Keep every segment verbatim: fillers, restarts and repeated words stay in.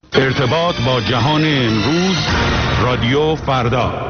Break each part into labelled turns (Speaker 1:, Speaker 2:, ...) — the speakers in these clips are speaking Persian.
Speaker 1: ارتباط با جهان امروز، رادیو فردا.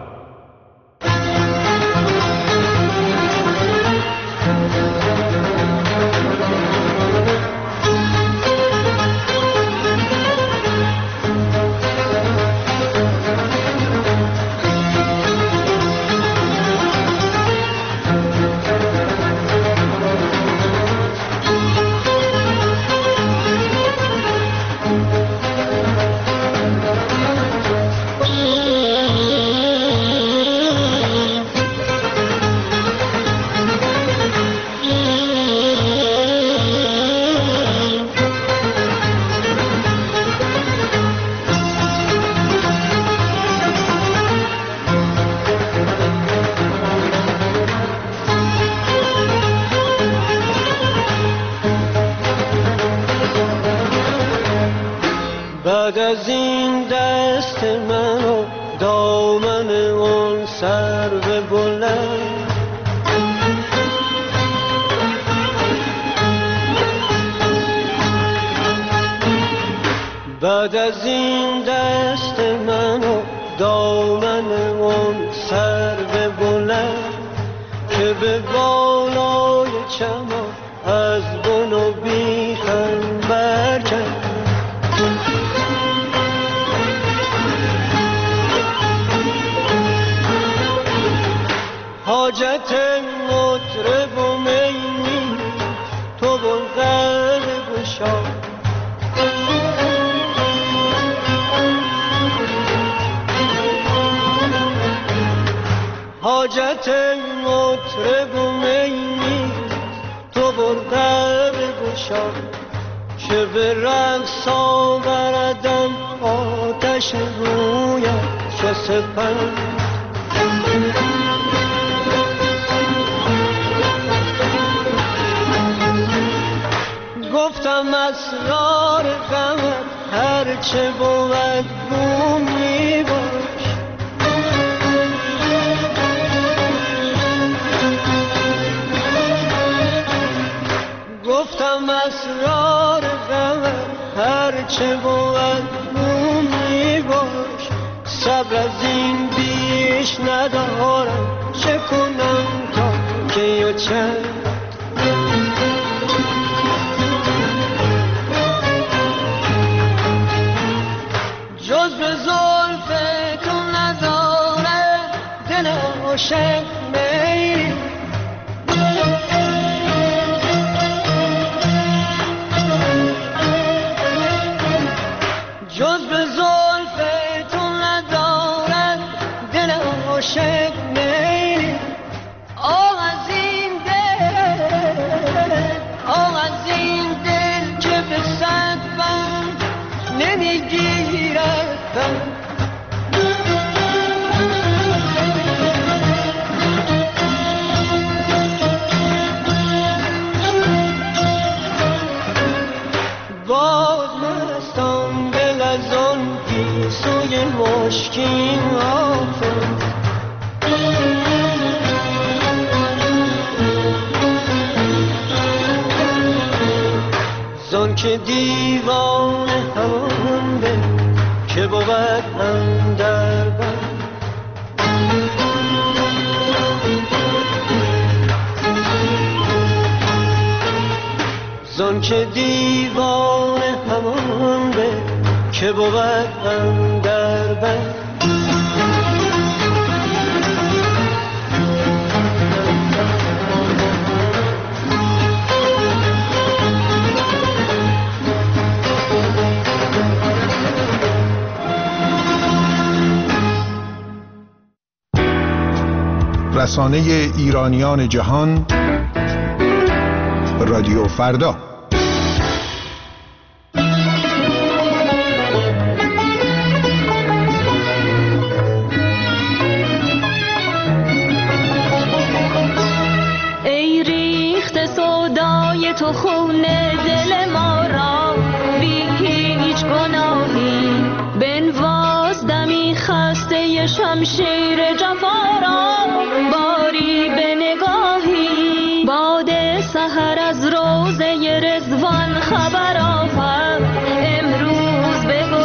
Speaker 2: بعد از این دست من و دامن اون سرو بلند، بعد از این دست من و دامن اون سرو بلند که به بالای چمان از بن و بیخم برکن، حاجت مطرب و می تو بلغر گشا، حاجت مطرب و می تو بلغر گشا، که به رقص آوردم آتش رویم چو سپند. گفتم اسرار غمت هرچه بود گو می باش، گفتم اسرار غمت هرچه بود گو می باش، صبر از این بیش ندارم چه کنم تا کی و چند. جز به زلف تو نداره دل عاشق میل، جز به زلف تو نداره دل عاشق میل. آه از این دل، آه از این دل که به صد بند نمیگیرد. باز مستم دل از آن گیسوی مشکین آفت، زان که دیوان همان به که بود اندر بند، زان که دیوان همان به که بود اندر بند.
Speaker 3: رسانه ایرانیان جهان، رادیو فردا.
Speaker 4: ای ریخت سودای تو خون دل ما را بی هیچ گناهی، بنواز دمی خسته شمشیر جفا را باری به نگاهی. باد سحر از روزه رضوان خبر آورد امروز بگو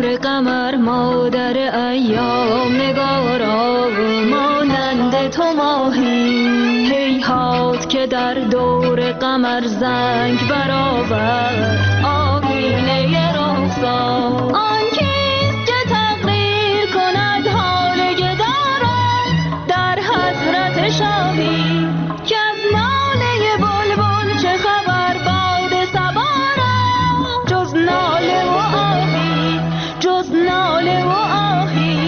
Speaker 4: دور قمر مادر ایام نگارا مانند تو ماهی هیهات که در دور قمر زنگ برآورد آینه رخسار آن کیست که تقریر کند حال گداران در حضرت شاهی که از ناله بلبل چه خبر باد صبا را جز ناله و آهی جز ناله و آهی.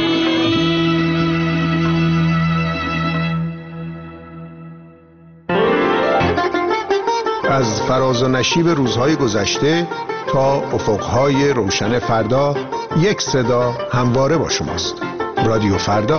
Speaker 3: از فراز و نشیب روزهای گذشته تا افقهای روشن فردا یک صدا همواره با شماست. رادیو فردا.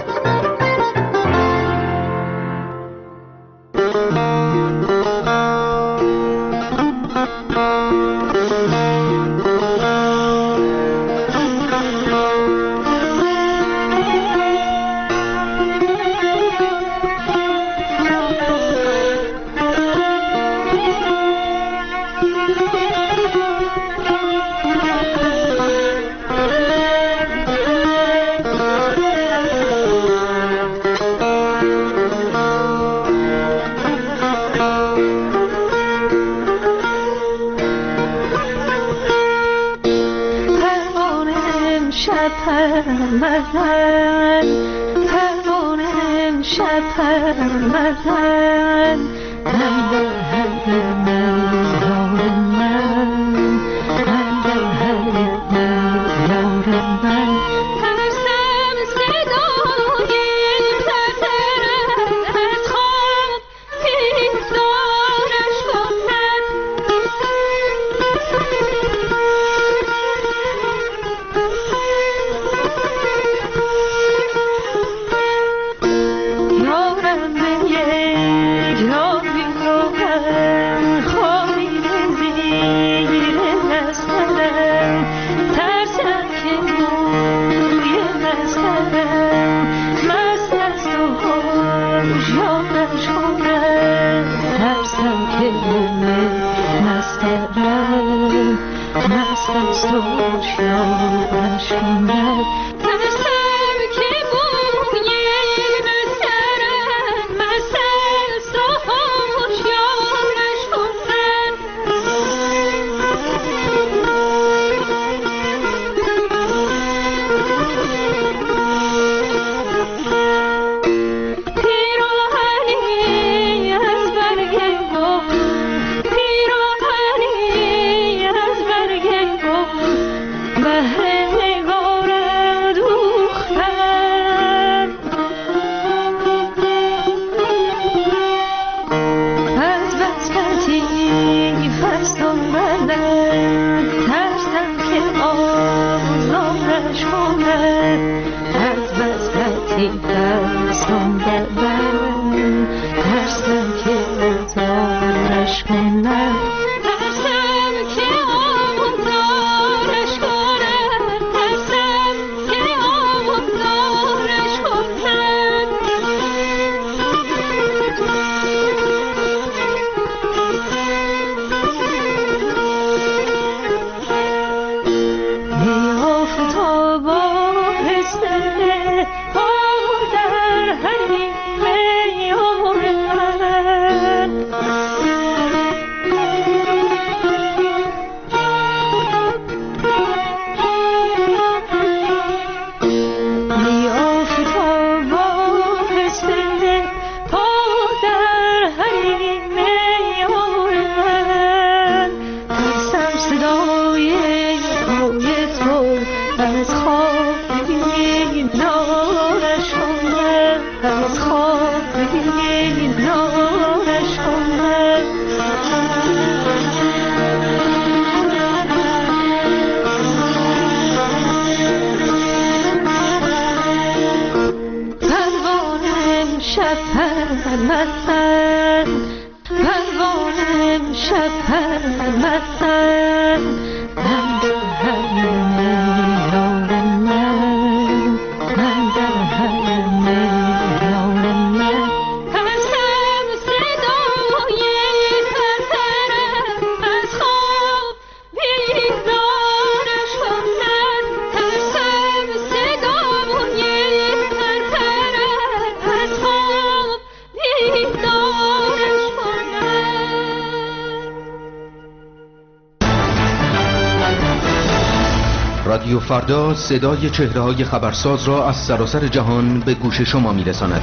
Speaker 5: رادیو فردا صدای چهره‌های خبرساز را از سراسر جهان به گوش شما می‌رساند.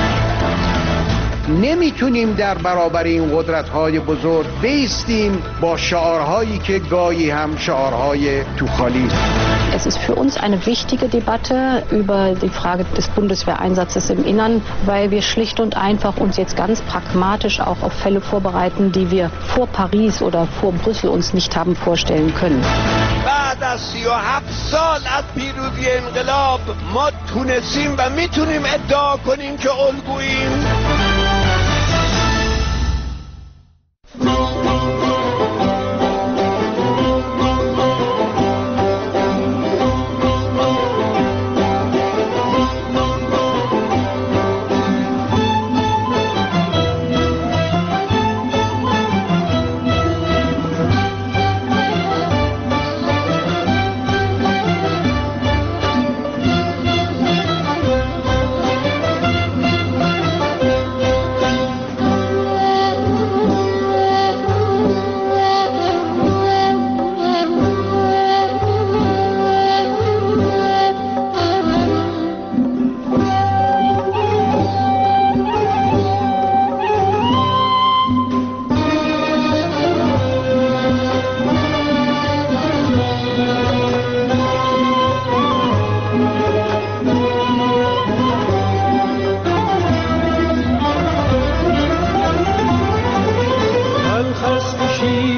Speaker 3: نمیتونیم در برابر این قدرت‌های بزرگ بایستیم با شعارهایی که گاهی هم شعارهای توخالی.
Speaker 6: Es ist für uns eine wichtige Debatte über die Frage des Bundeswehreinsatzes im Innern, weil wir schlicht und einfach uns jetzt ganz pragmatisch auch auf Fälle vorbereiten, die wir vor Paris oder vor Brüssel uns nicht haben vorstellen können.
Speaker 2: بعد از سی و هفت سال از پیروزی انقلاب ما تونستیم و میتونیم ادعا کنیم که الگوییم.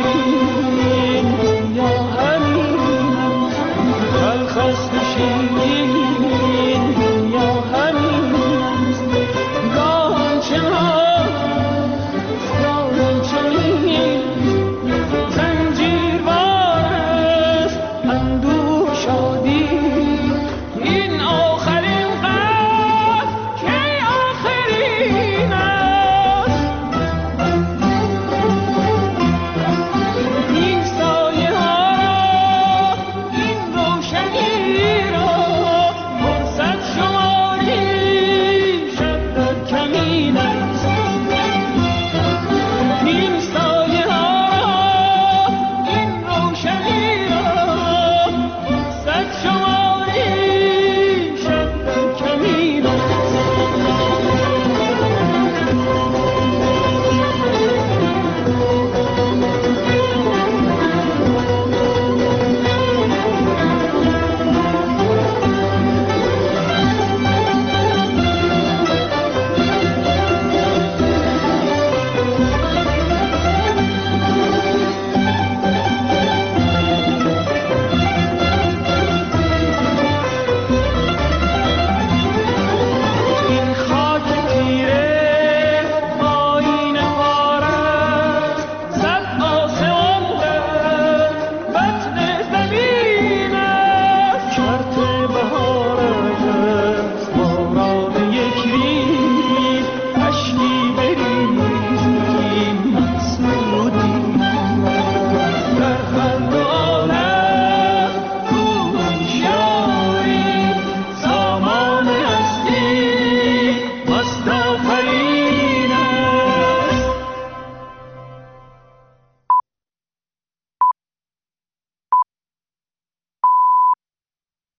Speaker 2: شیرین یا همین، خلخست شیرین